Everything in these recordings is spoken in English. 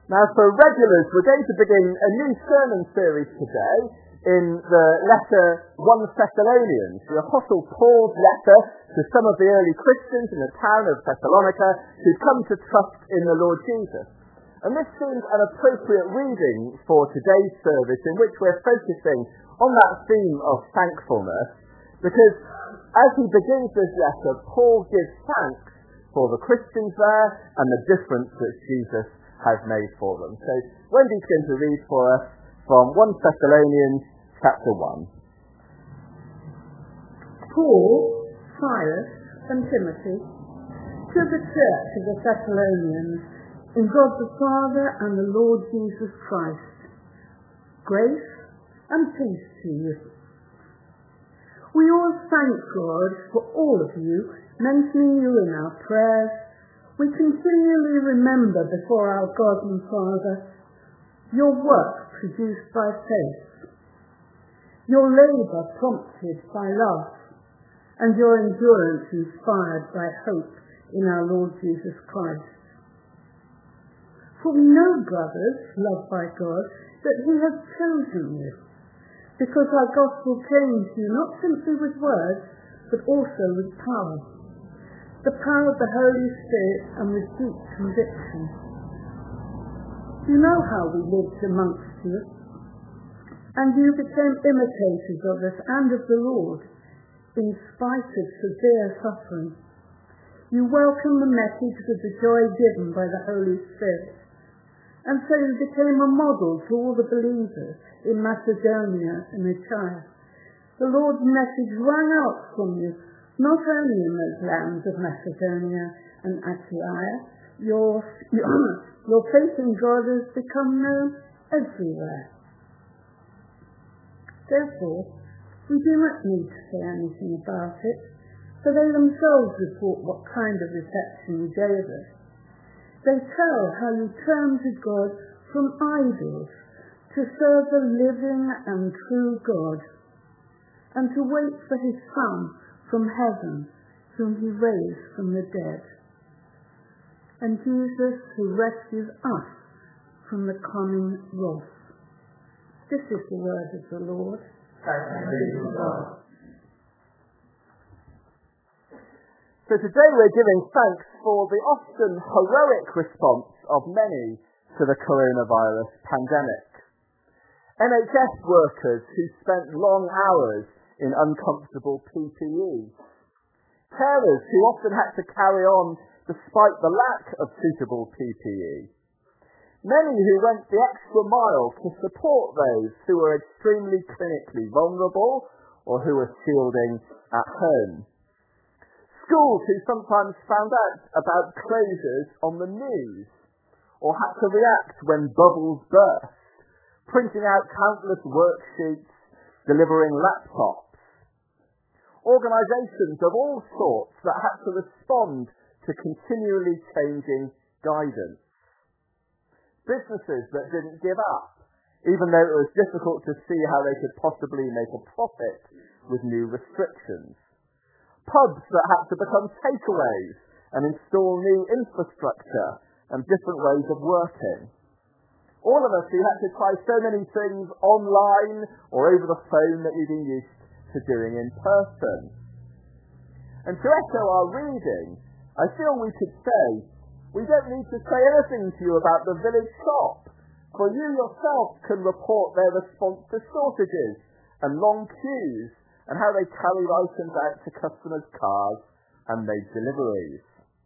Now, for regulars, we're going to begin a new sermon series today in the letter 1 Thessalonians, the Apostle Paul's letter to some of the early Christians in the town of Thessalonica who'd come to trust in the Lord Jesus. And this seems an appropriate reading for today's service, in which we're focusing on that theme of thankfulness, because as he begins this letter, Paul gives thanks for the Christians there and the difference that Jesus has made for them. So Wendy's going to read for us from 1 Thessalonians chapter 1. Paul, Silas, and Timothy, to the church of the Thessalonians, in God the Father and the Lord Jesus Christ, grace and peace to you. We all thank God for all of you, mentioning you in our prayers. We continually remember before our God and Father your work produced by faith, your labour prompted by love, and your endurance inspired by hope in our Lord Jesus Christ. For we know, brothers, loved by God, that he has chosen you, because our gospel came to you not simply with words, but also with power, the power of the Holy Spirit and with deep conviction. You know how we lived amongst you, and you became imitators of us and of the Lord, in spite of severe suffering. You welcomed the message with the joy given by the Holy Spirit, and so you became a model to all the believers in Macedonia and Achaia. The Lord's message rang out from you, not only in those lands of Macedonia and Achaia. Your faith in God has become known everywhere. Therefore, we do not need to say anything about it, for they themselves report what kind of reception you gave us. They tell how you turned to God from idols to serve the living and true God, and to wait for his Son from heaven, whom he raised from the dead, and Jesus who rescues us from the coming wrath. This is the word of the Lord. Thanks be to God. So today we're giving thanks for the often heroic response of many to the coronavirus pandemic. NHS workers who spent long hours in uncomfortable PPE. Carers who often had to carry on despite the lack of suitable PPE. Many who went the extra mile to support those who were extremely clinically vulnerable or who were shielding at home. Schools who sometimes found out about closures on the news or had to react when bubbles burst, printing out countless worksheets, delivering laptops. Organisations of all sorts that had to respond to continually changing guidance. Businesses that didn't give up, even though it was difficult to see how they could possibly make a profit with new restrictions. Pubs that had to become takeaways and install new infrastructure and different ways of working. All of us who had to try so many things online or over the phone that we've been used to doing in person. And to echo our reading, I feel we could say, we don't need to say anything to you about the village shop, for you yourself can report their response to shortages and long queues, and how they carried items out to customers' cars and made deliveries.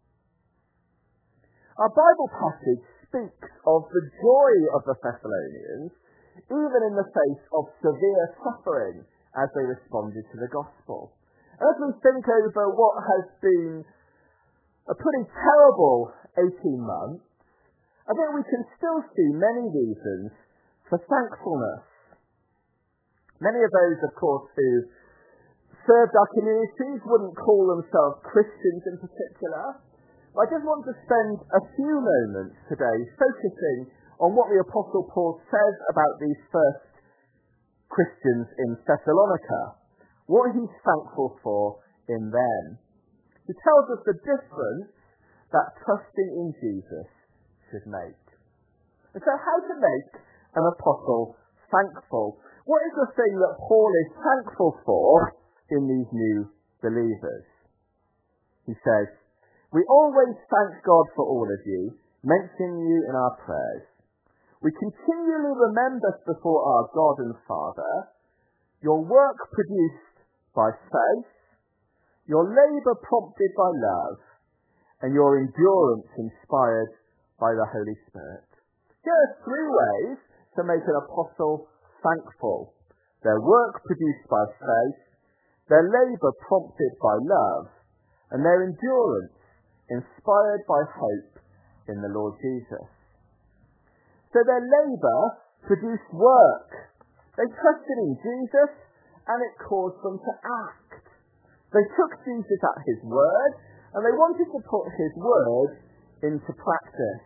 Our Bible passage speaks of the joy of the Thessalonians, even in the face of severe suffering as they responded to the gospel. And as we think over what has been a pretty terrible 18 months, I think we can still see many reasons for thankfulness. Many of those, of course, who served our communities wouldn't call themselves Christians in particular. But I just want to spend a few moments today focusing on what the Apostle Paul says about these first Christians in Thessalonica, what he's thankful for in them. He tells us the difference that trusting in Jesus should make. And so how to make an apostle thankful? What is the thing that Paul is thankful for in these new believers? He says, "We always thank God for all of you, mentioning you in our prayers. We continually remember before our God and Father your work produced by faith, your labour prompted by love, and your endurance inspired by the Holy Spirit." Here are three ways to make an apostle thankful: their work produced by faith, their labour prompted by love, and their endurance inspired by hope in the Lord Jesus. So their labour produced work. They trusted in Jesus, and it caused them to act. They took Jesus at his word, and they wanted to put his word into practice.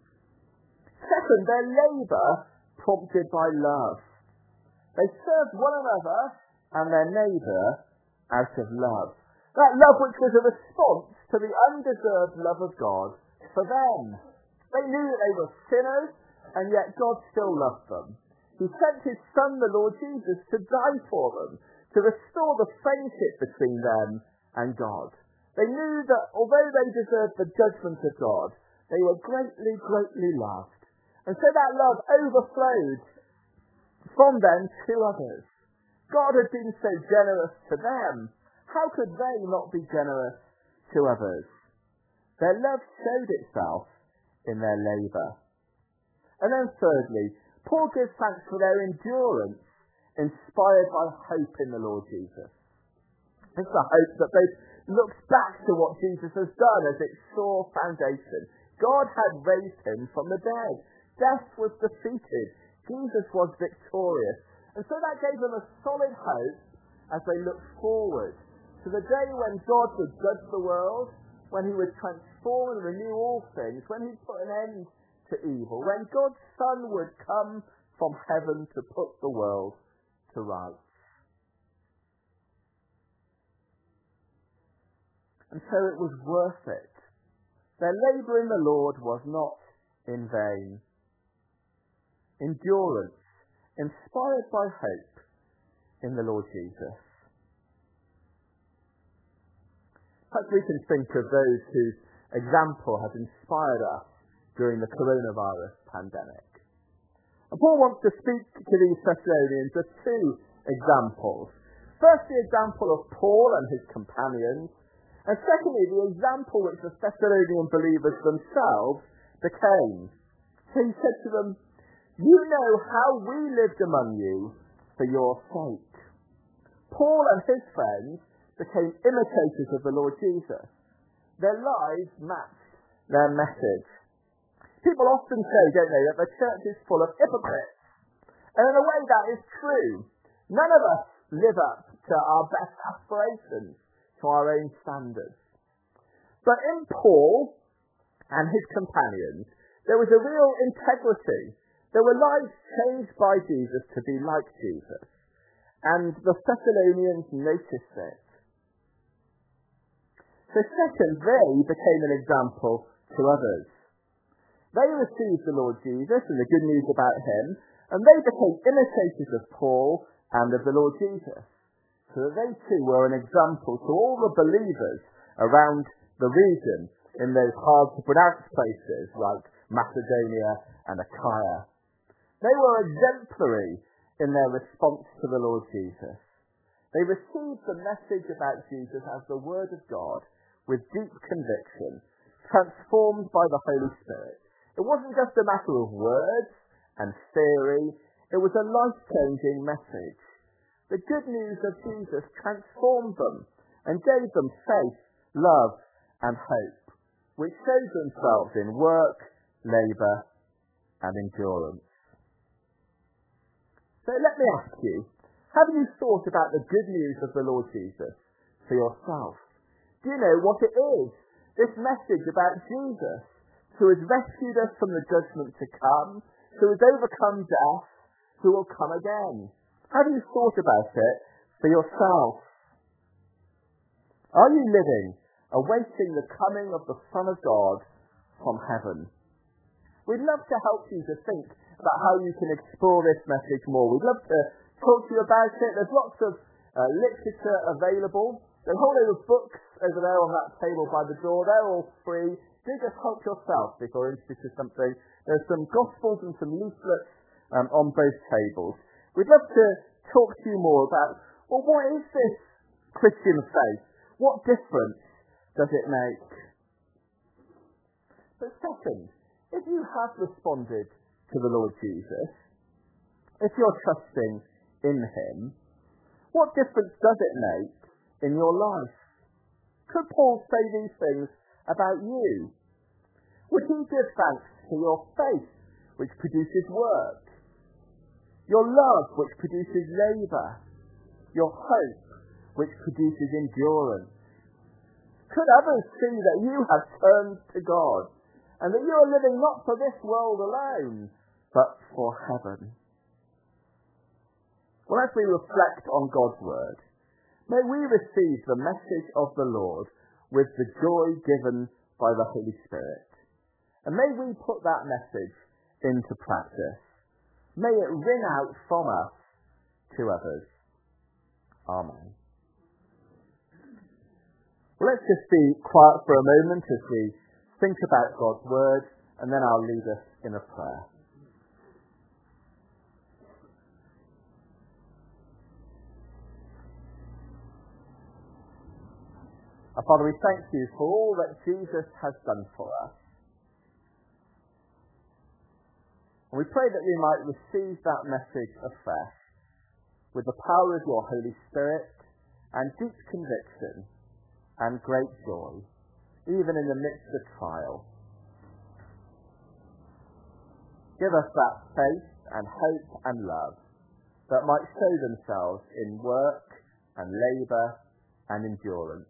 Second, their labour prompted by love. They served one another and their neighbour out of love. That love which was a response to the undeserved love of God for them. They knew that they were sinners, and yet God still loved them. He sent his Son, the Lord Jesus, to die for them, to restore the friendship between them and God. They knew that although they deserved the judgment of God, they were greatly, greatly loved. And so that love overflowed from them to others. God had been so generous to them. How could they not be generous to others? Their love showed itself in their labour. And then thirdly, Paul gives thanks for their endurance, inspired by hope in the Lord Jesus. It's the hope that they've looked back to what Jesus has done as its sure foundation. God had raised him from the dead. Death was defeated. Jesus was victorious. And so that gave them a solid hope as they looked forward to the day when God would judge the world, when he would transform and renew all things, when he'd put an end to evil, when God's Son would come from heaven to put the world to rights. And so it was worth it. Their labour in the Lord was not in vain. Endurance, inspired by hope in the Lord Jesus. Perhaps we can think of those whose example has inspired us during the coronavirus pandemic. And Paul wants to speak to these Thessalonians of two examples. First, the example of Paul and his companions, and secondly, the example which the Thessalonian believers themselves became. So he said to them, "You know how we lived among you for your sake." Paul and his friends became imitators of the Lord Jesus. Their lives matched their message. People often say, don't they, that the church is full of hypocrites. And in a way that is true. None of us live up to our best aspirations, to our own standards. But in Paul and his companions, there was a real integrity. There were lives changed by Jesus to be like Jesus. And the Thessalonians noticed it. So second, they became an example to others. They received the Lord Jesus and the good news about him, and they became imitators of Paul and of the Lord Jesus, so that they too were an example to all the believers around the region in those hard-to-pronounce places like Macedonia and Achaia. They were exemplary in their response to the Lord Jesus. They received the message about Jesus as the Word of God with deep conviction, transformed by the Holy Spirit. It wasn't just a matter of words and theory, it was a life-changing message. The good news of Jesus transformed them and gave them faith, love and hope, which showed themselves in work, labour and endurance. So let me ask you, have you thought about the good news of the Lord Jesus for yourself? Do you know what it is? This message about Jesus, who has rescued us from the judgment to come, who has overcome death, who will come again. Have you thought about it for yourself? Are you living, awaiting the coming of the Son of God from heaven? We'd love to help you to think about how you can explore this message more. We'd love to talk to you about it. There's lots of literature available. There's a whole load of books over there on that table by the door. They're all free. Do just help yourself if you're interested in something. There's some gospels and some leaflets on both tables. We'd love to talk to you more about, well, what is this Christian faith? What difference does it make? But second, if you have responded to the Lord Jesus, if you're trusting in him, what difference does it make in your life? Could Paul say these things about you? Would he give thanks for your faith, which produces work, your love, which produces labour, your hope, which produces endurance? Could others see that you have turned to God and that you are living not for this world alone, but for heaven? Well, as we reflect on God's word, may we receive the message of the Lord with the joy given by the Holy Spirit. And may we put that message into practice. May it ring out from us to others. Amen. Well, let's just be quiet for a moment as we think about God's word, and then I'll lead us in a prayer. Our Father, we thank you for all that Jesus has done for us. And we pray that we might receive that message afresh with the power of your Holy Spirit and deep conviction and great joy, even in the midst of trial. Give us that faith and hope and love that might show themselves in work and labour and endurance.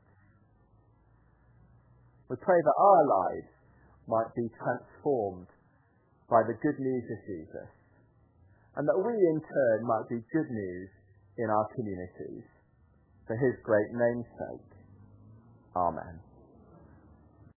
We pray that our lives might be transformed by the good news of Jesus, and that we in turn might be good news in our communities. For his great name's sake. Amen.